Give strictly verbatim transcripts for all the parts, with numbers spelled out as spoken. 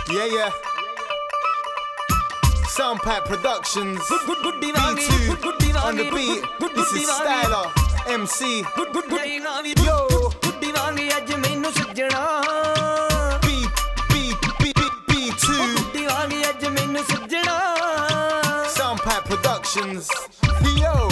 Yeah, yeah. Soundpack Productions. B two on the beat. This is Styler, M C. Yo. B, B, B, B, B two. Soundpack Productions. Yo.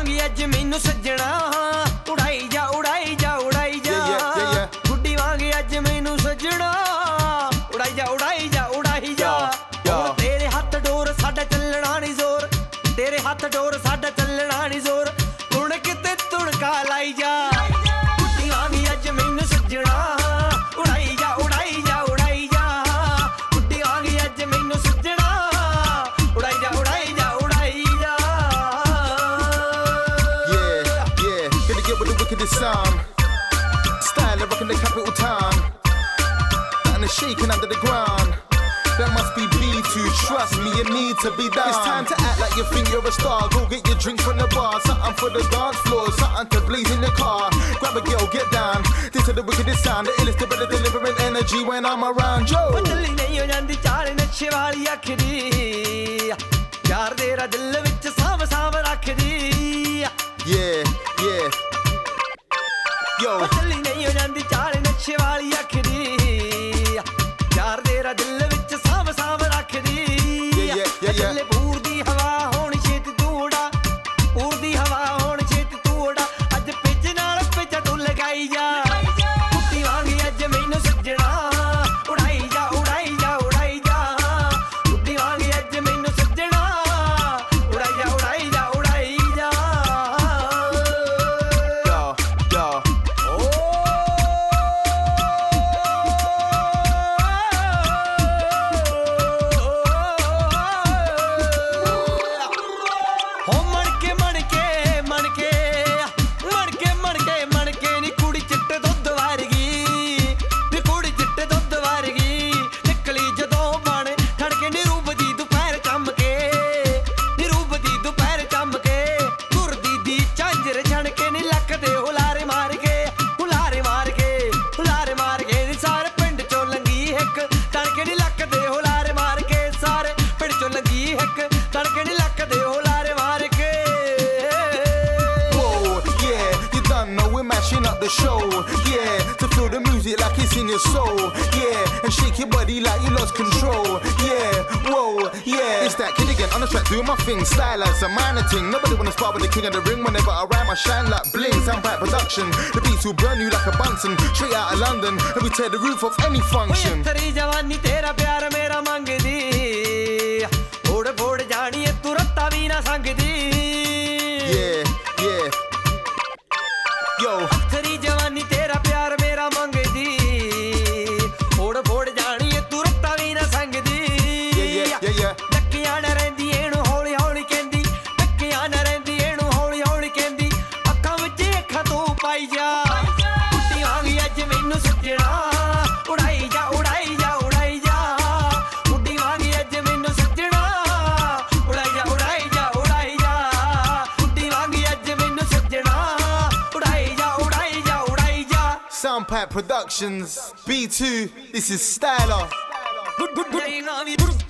ਹੱਥ ਡੋਰ ਸਾਡਾ ਚੱਲਣਾ ਨੀ ਜ਼ੋਰ ਹੁਣ ਕਿਤੇ ਤੁੜਕਾ ਲਾਈ ਜਾ ਕੁੱਟੀ ਵਾਂਗੀ ਅੱਜ ਮੈਨੂੰ ਸੱਜਣਾ ਉਡਾਈ ਜਾ ਉਡਾਈ ਜਾ ਉਡਾਈ ਜਾ ਕੁੱਟੀ ਵਾਂਗੀ ਅੱਜ ਮੈਨੂੰ ਸੱਜਣਾ ਉਡਾਈ ਜਾ ਉਡਾਈ ਜਾ ਉਡਾਈ ਜਾ Yeah, yeah, gonna get with the wickedest sound. Style of rocking the capital town. And the shaking under the ground. That must be B two, trust me, you need to be down. It's time to act like you think you're a star. Go get your drink from the bar, something for the dance floor, something to blaze in the car. Grab a girl, get down. This is the wickedest sound, the illest, the better delivering energy when I'm around. Yo. ਚੱਲੀ ਨਹੀਂ ਹੋ ਜਾਂਦੀ ਚਾਲ ਨਸ਼ੇ ਵਾਲੀ ਅੱਖ ਦੀ ਯਾਰ ਤੇਰਾ ਦਿਲ ਵਿੱਚ ਸਾਂਭ ਸਾਂਭ ਰੱਖਦੀ Yeah, yeah. Yo. ਚੱਲੀ ਨਹੀਂ ਹੋ ਜਾਂਦੀ ਚਾਲ ਨਸ਼ੇ ਵਾਲੀ ਅੱਖ ਦੀ ਯਾਰ ਤੇਰਾ ਦਿਲ ਵਿੱਚ ਸਾਂਭ ਸਾਂਭ ਰੱਖਦੀ ਚੱਲੇ ਪੂਰ ਦੀ ਹਵਾ ਹੋਣ ਛੇਤੀ ਤੂੰ ਉਡਾ ਪੂਰ ਦੀ ਹਵਾ ਹੋਣ ਛੇਤੀ ਤੂੰ ਉਡਾ ਅੱਜ ਪਿੱਛ ਨਾਲ ਪਿੱਛ ਤੂੰ ਲਗਾਈ ਜਾ ਕੁੱਤੀ ਵਾਂਗੀ ਅੱਜ ਮੈਨੂੰ ਸੱਜਣਾ ਉਡਾਈ ਜਾ ਉਡਾਈ ਜਾ ਉਡਾਈ ਜਾ ਕੁੱਤੀ ਵਾਂਗੀ ਅੱਜ ਮੈਨੂੰ ਸੱਜਣਾ ਉਡਾਈ ਜਾ ਉਡਾਈ ਜਾ ਉਡਾਈ ਜਾ Yo, yo. ਹੋ ਮਣ ਕੇ ਮਣ ਕੇ ਮਣ ਕੇ ਮਣ ਕੇ ਮਣ ਕੇ ਮਣ ਕੇ ਨੀ ਕੁੜੀ ਚਿੱਟੇ ਦੁੱਧ ਵਰਗੀ ਨੀ ਕੁੜੀ ਚਿੱਟੇ ਦੁੱਧ ਵਰਗੀ ਨਿਕਲੀ ਜਦੋਂ ਬਣ ਠਣਕੇ ਨੀ ਰੂਪ ਦੀ ਦੁਪਹਿਰ ਚੰਮ ਕੇ ਨੀ ਰੂਪ ਦੀ ਦੁਪਹਿਰ ਚੰਮ ਕੇ ਗੁਰਦੀ ਦੀ ਝਾਂਜਰ ਛਣ ਕੇ ਨੀ ਲੱਕ ਦੇ ਹੁਲਾਰੇ ਮਾਰ ਕੇ ਹੁਲਾਰੇ ਮਾਰ ਕੇ ਹੁਲਾਰੇ ਮਾਰ ਕੇ ਨੀ ਸਾਰੇ ਪਿੰਡ ਚੋਂ ਲੰਗੀ ਇੱਕ ਤੜਕੇ ਨੀ ਲੱਕ ਦੇ ਹੁਲਾਰੇ ਮਾਰ ਕੇ ਸਾਰੇ ਪਿੰਡ ਚੋਂ ਲੰਗੀ ਇੱਕ ਤੜਕੇ ਨੀ ਲੱਕ ਦੇ ਹੁਲਾਰੇ ਮਾਰ ਕੇ Whoa, yeah, you done know we're mashing up the show. Yeah, to feel the music like it's in your soul. Yeah, and shake your body like you lost control. Yeah, whoa, yeah. It's that kid again on the track doing my thing. Style as a minor thing. Nobody wanna spar with the king of the ring. Whenever I rhyme, I shine like bling. Soundpack Production. The beats will burn you like a Bunsen. Straight out of London, and we tear the roof off any function. ਤੇਰੀ ਜਵਾਨੀ ਤੇਰਾ ਪਿਆਰ ਮੇਰਾ ਮੰਗਦੀ ਓੜ ਫੋੜ ਜਾਣੀ ਏ ਤੂੰ ਰੱਤਾ ਵੀ ਨਾ ਸੰਗਦੀ Yeah, yeah. Yo. ਤੇਰੀ ਜਵਾਨੀ ਤੇਰਾ ਪਿਆਰ ਮੇਰਾ ਮੰਗਦੀ ਓੜ ਫੋੜ ਜਾਣੀ ਏ ਤੂੰ ਰੱਤਾ ਵੀ ਨਾ ਸੰਗਦੀ Yeah, yeah, yeah, yeah. ਟੱਕੀਆਂ ਨਾ ਰਹਿੰਦੀ ਇਹਨੂੰ ਹੌਲੀ ਹੌਲੀ ਕਹਿੰਦੀ ਟੱਕੀਆਂ ਨਾ ਰਹਿੰਦੀ ਇਹਨੂੰ ਹੌਲੀ ਹੌਲੀ ਕਹਿੰਦੀ ਅੱਖਾਂ ਵਿੱਚ ਅੱਖਾਂ ਤੂੰ ਪਾਈ ਜਾ ਕੁੱਟੀ ਵਾਂਗੀ ਅੱਜ ਮੈਨੂੰ ਸੱਜਣਾ ਉਡਾਈ ਜਾ ਉਡਾਈ ਜਾ ਉਡਾਈ ਜਾ ਕੁੱਟੀ ਵਾਂਗੀ ਅੱਜ ਮੈਨੂੰ ਸੱਜਣਾ ਉਡਾਈ ਜਾ ਉਡਾਈ ਜਾ ਉਡਾਈ ਜਾ ਕੁੱਟੀ ਵਾਂਗੀ ਅੱਜ ਮੈਨੂੰ ਸੱਜਣਾ ਉਡਾਈ ਜਾ ਉਡਾਈ ਜਾ ਉਡਾਈ ਜਾ Soundpack Productions. B two, this is Styler. Good good good